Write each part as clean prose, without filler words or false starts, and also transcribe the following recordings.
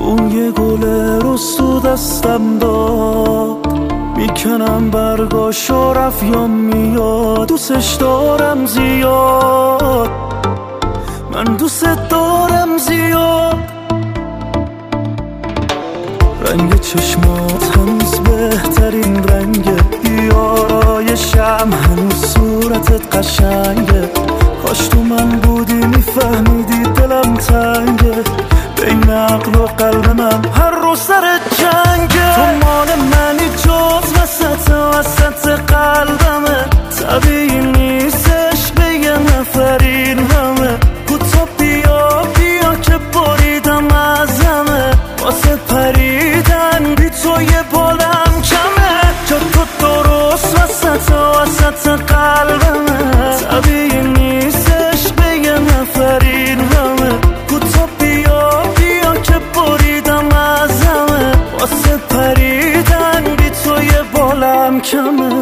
اون یه گل رستو دستم داد، میکنم برگاشو رفیام میاد. دوستش دارم زیاد، من دوست دارم زیاد. رنگ چشمات هنوز بهترین رنگه، بیارایشم هنوز صورتت قشنگه. کاش تو من بودی میفهمیدی دلم تنگه، بین عقل و قلب من هر روز سر جنگه. تو مال منی جز وسط قلبمه، طبیعی نیستش به یه نفر این همه. کوتا بیا که بریدم از همه، واسه پریدن بی تو یه بالم کمه. جا تو درست وسط قلبمه، طبیعی نیستش به یه نفر این همه. کوتا بیا که بریدم از همه، واسه پریدن بی تو یه بالم کمه.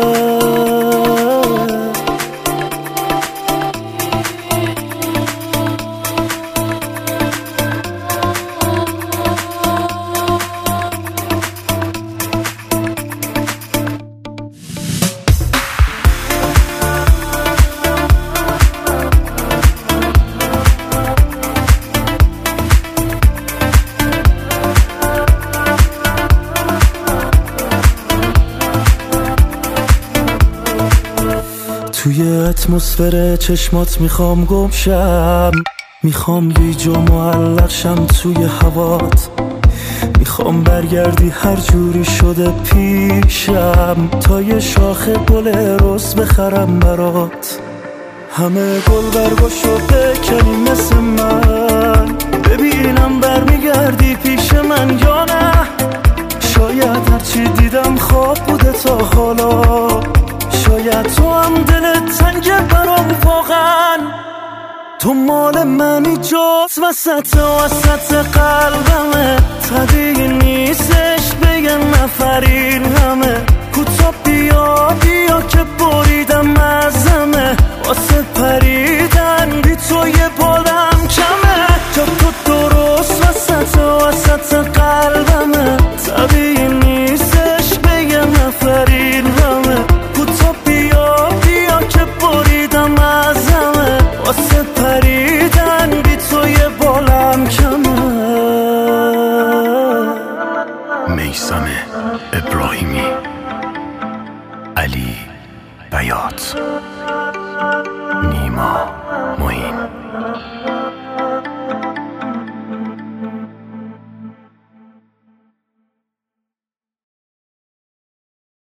توی اتمسفر چشمات میخوام گم شم، میخوام گیج و معلق شم توی هوات. میخوام برگردی هر جوری شده پیشم، تا یه شاخه گل رز بخرم برات. همه گل برگاشو بکنی مثل من، ببینم برمیگردی پیش من یا نه. شاید هرچی دیدم خواب بوده تا حالا، شاید تو هم دلت تنگه برام واقعا. تو مال منی جز وسط قلبمه، طبیعی نیستش به یه نفر این همه. کوتا بیا که بریدم از همه، واسه پریدن بی تو یه بالم کمه. جا تو درست وسط قلبمه، طبیعی نیستش به یه نفر این همه. کوتا بیا که بریدم از همه، واسه پریدن بی تو یه بالم کمه. میثم ابراهیمی، علی بیات، نیما معین.